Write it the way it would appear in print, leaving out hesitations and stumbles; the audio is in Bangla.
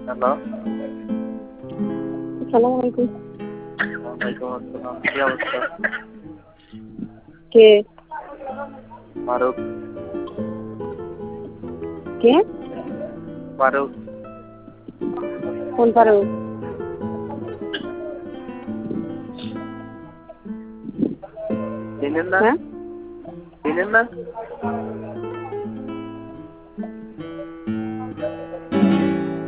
হ্যালো। আসসালামু আলাইকুম। ওয়ালাইকুম আসসালাম। কি অবস্থা? কে? ফারুক। কে? ফারুক। কোন ফারুক? চিনেন না? হ্যাঁ? চিনেন না?